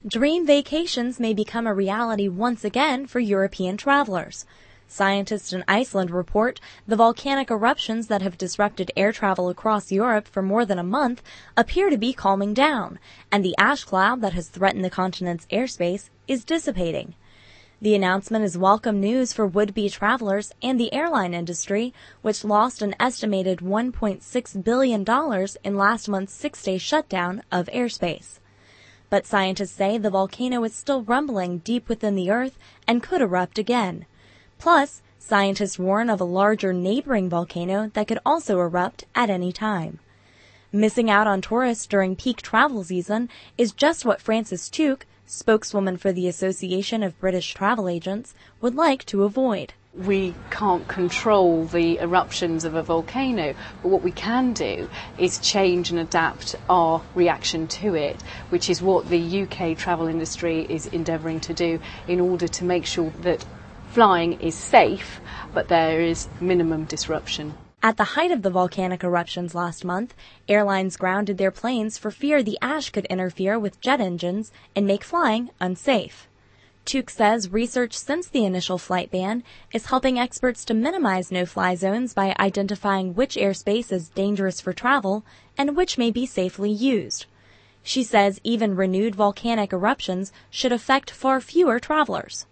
Dream vacations may become a reality once again for European travelers. Scientists in Iceland report the volcanic eruptions that have disrupted air travel across Europe for more than a month appear to be calming down, and the ash cloud that has threatened the continent's airspace is dissipating. The announcement is welcome news for would-be travelers and the airline industry, which lost an estimated $1.6 billion in last month's six-day shutdown of airspace. But scientists say the volcano is still rumbling deep within the Earth and could erupt again. Plus, scientists warn of a larger neighboring volcano that could also erupt at any time. Missing out on tourists during peak travel season is just what Frances Tuke, spokeswoman for the Association of British Travel Agents, would like to avoid. We can't control the eruptions of a volcano, but what we can do is change and adapt our reaction to it, which is what the UK travel industry is endeavouring to do in order to make sure that flying is safe, but there is minimum disruption. At the height of the volcanic eruptions last month, airlines grounded their planes for fear the ash could interfere with jet engines and make flying unsafe. Tuke says research since the initial flight ban is helping experts to minimize no-fly zones by identifying which airspace is dangerous for travel and which may be safely used. She says even renewed volcanic eruptions should affect far fewer travelers.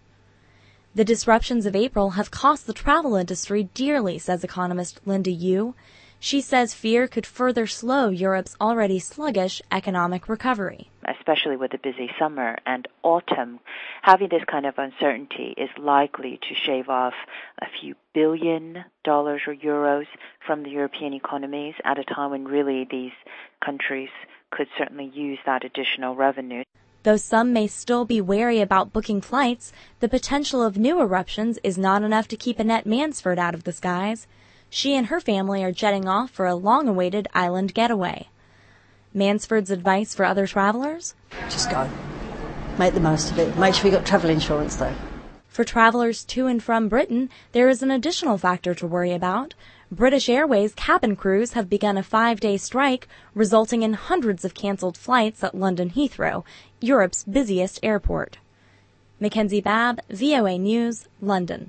The disruptions of April have cost the travel industry dearly, says economist Linda Yu. She says fear could further slow Europe's already sluggish economic recovery. Especially with the busy summer and autumn, having this kind of uncertainty is likely to shave off a few $billion or euros from the European economies at a time when really these countries could certainly use that additional revenue. Though some may still be wary about booking flights, the potential of new eruptions is not enough to keep Annette Mansford out of the skies. She and her family are jetting off for a long-awaited island getaway. Mansford's advice for other travelers? Just go. Make the most of it. Make sure you got travel insurance, though. For travelers to and from Britain, there is an additional factor to worry about. British Airways cabin crews have begun a 5-day strike, resulting in hundreds of cancelled flights at London Heathrow, Europe's busiest airport. Mackenzie Babb, VOA News, London.